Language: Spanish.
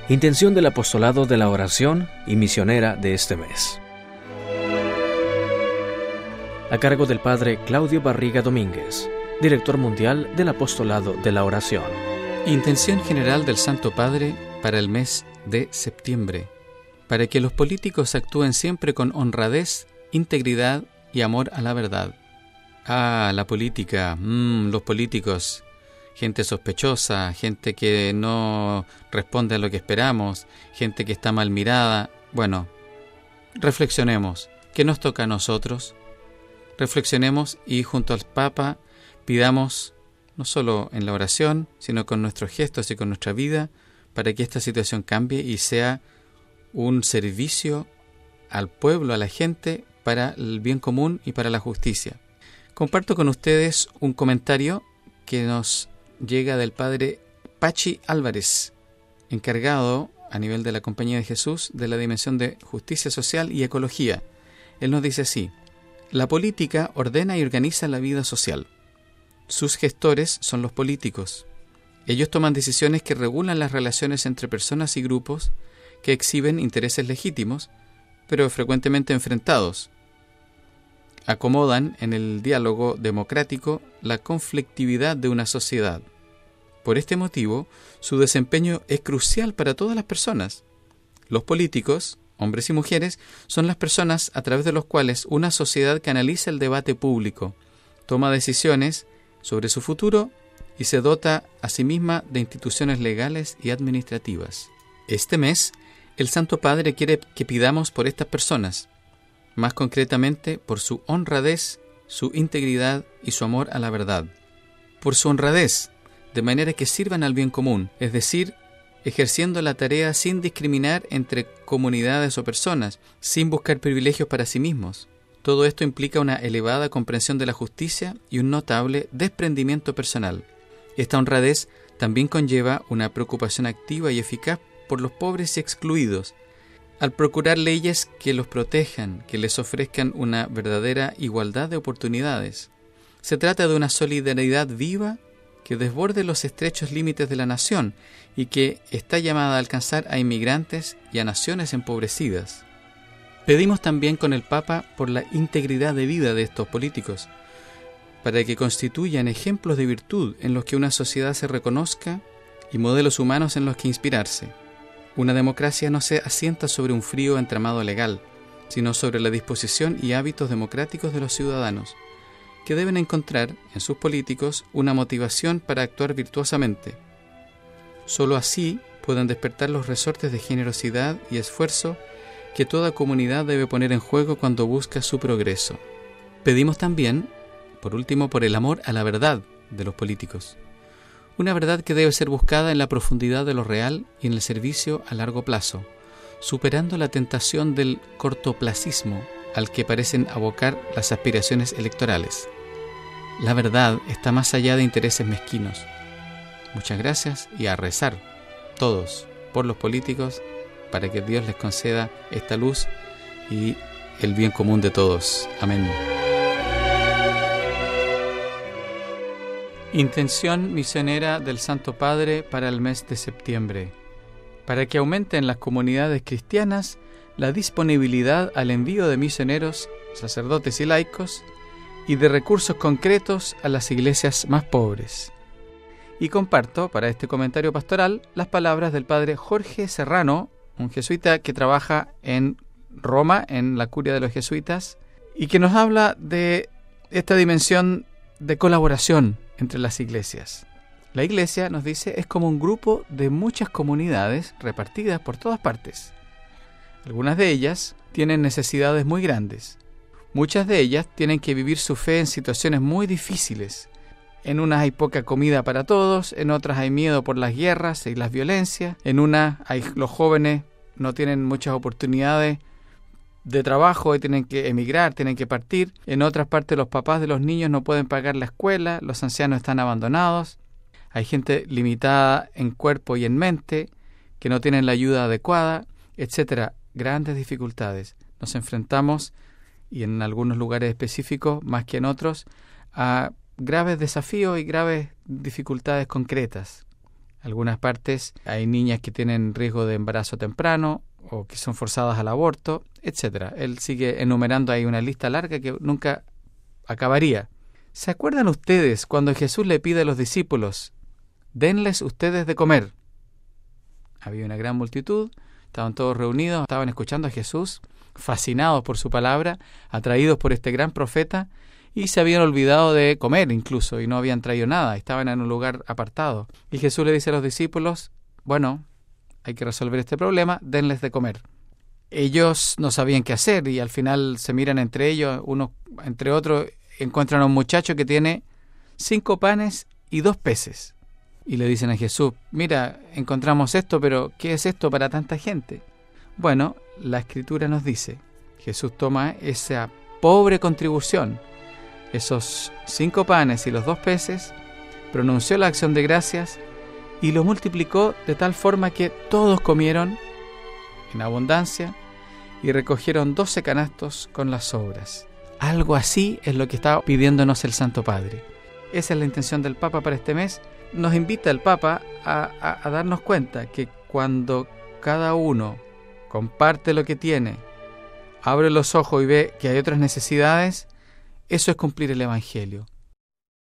Intención del apostolado de la oración y misionera de este mes. A cargo del Padre Claudio Barriga Domínguez, Director Mundial del Apostolado de la Oración. Intención general del Santo Padre para el mes de septiembre, para que los políticos actúen siempre con honradez, integridad y amor a la verdad. La política, los políticos, gente sospechosa, gente que no responde a lo que esperamos, gente que está mal mirada. Bueno, reflexionemos. ¿Qué nos toca a nosotros? Reflexionemos y junto al Papa pidamos, no solo en la oración, sino con nuestros gestos y con nuestra vida, para que esta situación cambie y sea un servicio al pueblo, a la gente, para el bien común y para la justicia. Comparto con ustedes un comentario que nos llega del Padre Pachi Álvarez, encargado a nivel de la Compañía de Jesús de la dimensión de justicia social y ecología. Él nos dice así: la política ordena y organiza la vida social. Sus gestores son los políticos. Ellos toman decisiones que regulan las relaciones entre personas y grupos que exhiben intereses legítimos, pero frecuentemente enfrentados. Acomodan en el diálogo democrático la conflictividad de una sociedad. Por este motivo, su desempeño es crucial para todas las personas. Los políticos, hombres y mujeres, son las personas a través de las cuales una sociedad canaliza el debate público, toma decisiones sobre su futuro y se dota a sí misma de instituciones legales y administrativas. Este mes, el Santo Padre quiere que pidamos por estas personas, más concretamente por su honradez, su integridad y su amor a la verdad. Por su honradez, de manera que sirvan al bien común, es decir, ejerciendo la tarea sin discriminar entre comunidades o personas, sin buscar privilegios para sí mismos. Todo esto implica una elevada comprensión de la justicia y un notable desprendimiento personal. Esta honradez también conlleva una preocupación activa y eficaz por los pobres y excluidos, al procurar leyes que los protejan, que les ofrezcan una verdadera igualdad de oportunidades. Se trata de una solidaridad viva que desborde los estrechos límites de la nación y que está llamada a alcanzar a inmigrantes y a naciones empobrecidas. Pedimos también con el Papa por la integridad de vida de estos políticos, para que constituyan ejemplos de virtud en los que una sociedad se reconozca y modelos humanos en los que inspirarse. Una democracia no se asienta sobre un frío entramado legal, sino sobre la disposición y hábitos democráticos de los ciudadanos, que deben encontrar en sus políticos una motivación para actuar virtuosamente. Solo así pueden despertar los resortes de generosidad y esfuerzo que toda comunidad debe poner en juego cuando busca su progreso. Pedimos también, por último, por el amor a la verdad de los políticos. Una verdad que debe ser buscada en la profundidad de lo real y en el servicio a largo plazo, superando la tentación del cortoplacismo al que parecen abocar las aspiraciones electorales. La verdad está más allá de intereses mezquinos. Muchas gracias y a rezar, todos, por los políticos, para que Dios les conceda esta luz y el bien común de todos. Amén. Intención misionera del Santo Padre para el mes de septiembre, para que aumente en las comunidades cristianas la disponibilidad al envío de misioneros, sacerdotes y laicos, y de recursos concretos a las iglesias más pobres. Y comparto para este comentario pastoral las palabras del Padre Jorge Serrano, un jesuita que trabaja en Roma, en la curia de los jesuitas, y que nos habla de esta dimensión de colaboración entre las iglesias. La iglesia, nos dice, es como un grupo de muchas comunidades repartidas por todas partes. Algunas de ellas tienen necesidades muy grandes. Muchas de ellas tienen que vivir su fe en situaciones muy difíciles. En unas hay poca comida para todos, en otras hay miedo por las guerras y las violencias, en unas los jóvenes no tienen muchas oportunidades de trabajo y tienen que emigrar, tienen que partir. En otras partes los papás de los niños no pueden pagar la escuela, los ancianos están abandonados. Hay gente limitada en cuerpo y en mente que no tienen la ayuda adecuada, etcétera. Grandes dificultades. Nos enfrentamos, y en algunos lugares específicos, más que en otros, a graves desafíos y graves dificultades concretas. algunas partes hay niñas que tienen riesgo de embarazo temprano o que son forzadas al aborto, etc. Él sigue enumerando ahí una lista larga que nunca acabaría. ¿Se acuerdan ustedes cuando Jesús le pide a los discípulos, denles ustedes de comer? Había una gran multitud, estaban todos reunidos, estaban escuchando a Jesús, fascinados por su palabra, atraídos por este gran profeta, y se habían olvidado de comer incluso, y no habían traído nada, estaban en un lugar apartado. Y Jesús le dice a los discípulos, bueno, hay que resolver este problema, denles de comer. Ellos no sabían qué hacer, y al final se miran entre ellos, uno entre otros, encuentran a un muchacho que tiene 5 panes y 2 peces. Y le dicen a Jesús, mira, encontramos esto, pero ¿qué es esto para tanta gente? Bueno, la Escritura nos dice, Jesús toma esa pobre contribución, esos 5 panes y los 2 peces, pronunció la acción de gracias y lo multiplicó de tal forma que todos comieron en abundancia y recogieron 12 canastos con las sobras. Algo así es lo que está pidiéndonos el Santo Padre. Esa es la intención del Papa para este mes. Nos invita el Papa a darnos cuenta que cuando cada uno comparte lo que tiene, abre los ojos y ve que hay otras necesidades, eso es cumplir el Evangelio.